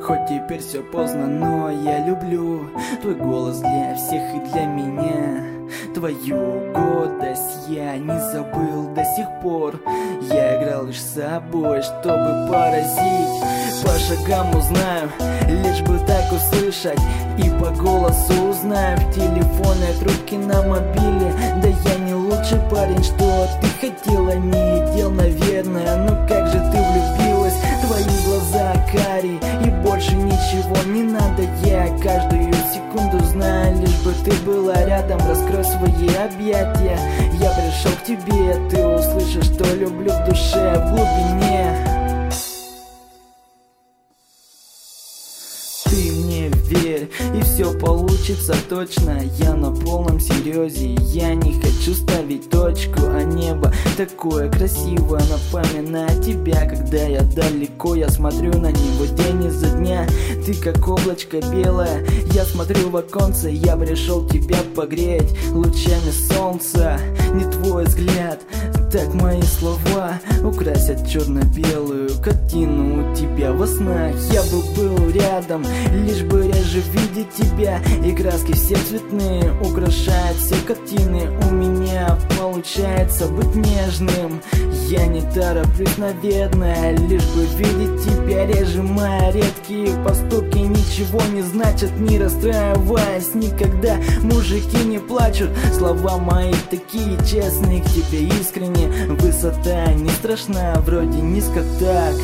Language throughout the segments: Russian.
Хоть теперь все поздно, но я люблю твой голос для всех и для меня. Твою гордость я не забыл до сих пор. Я играл лишь с собой, чтобы поразить. По шагам узнаю, лишь бы так услышать. И по голосу узнаю в телефонной трубке на мобиле. Да я не лучший парень, что ты хотела, не дел, наверное. Ну как же ты влюбилась, твои глаза карие, и больше ничего не надо. Я каждую секунду знаю, лишь бы ты была рядом. Раскрой свои объятия, я пришел к тебе. Ты услышишь, что люблю в душе, в глубине. Ты мне верь, и все получится точно. Я на полном серьезе, я не хочу ставить точку. А небо такое красивое напоминает тебя. Когда я далеко, я смотрю на него день изо дня. Ты как облачко белое, я смотрю в оконце. Я пришел тебя погреть лучами солнца. Не твой взгляд, так мои слова украсят черно-белую картину у тебя во снах. Я бы был рядом, лишь бы реже видеть тебя. И краски все цветные украшают все картины. У меня получается быть нежным. Я не тороплюсь, наверное, лишь бы видеть тебя реже. Мои редкие поступки ничего не значат. Не расстраиваясь никогда, мужики не плачут. Слова мои такие честные, к тебе искренне. Высота не страшна, вроде низко так.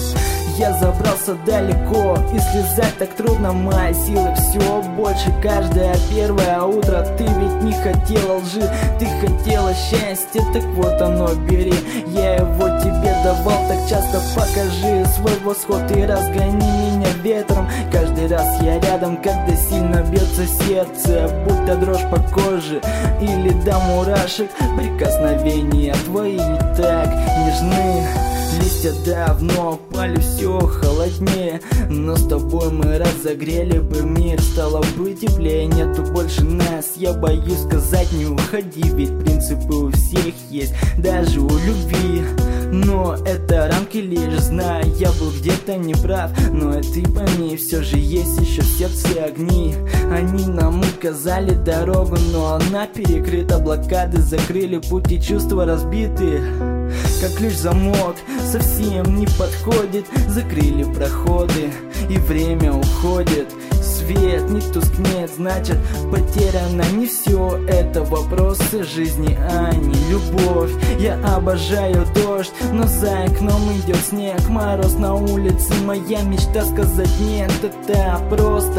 Я забрался далеко, и слезать так трудно. Мои силы все больше. Каждое первое утро ты ведь не хотела лжи, ты хотела счастья, так вот оно, бери. Я его тебе давал так часто. Покажи свой восход и разгони меня ветром. Каждый раз я рядом, когда сильно бьется сердце, будь то дрожь по коже или до мурашек. Прикосновения твои так нежны. Листья давно пали, все холоднее, но с тобой мы разогрели бы мир. Стало бы теплее, нету больше нас. Я боюсь сказать не уходи, ведь принципы у всех есть, даже у любви. Но это рамки лишь, знаю, я был где-то неправ. Но ты пойми, все же есть еще в сердце огни. Они нам указали дорогу, но она перекрыта. Блокады закрыли путь и чувства разбиты. Как ключ-замок совсем не подходит. Закрыли проходы и время уходит. Свет не тускнет, значит потеряно не все. Это вопросы жизни, а не любовь. Я обожаю дождь, но за окном идет снег. Мороз на улице, моя мечта сказать нет. Это просто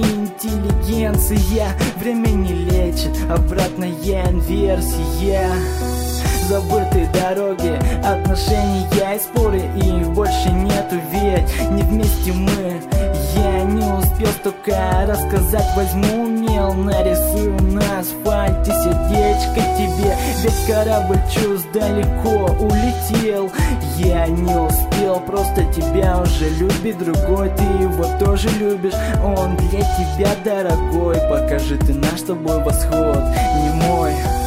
интеллигенция. Время не лечит, обратная инверсия. Забытые дороги, отношения и споры, их больше нету, ведь не вместе мы. Я не успел столько рассказать, возьму мел, нарисую на асфальте сердечко тебе. Ведь корабль чувств далеко улетел. Я не успел, просто тебя уже любит другой. Ты его тоже любишь, он для тебя дорогой. Покажи ты наш с тобой восход, не мой.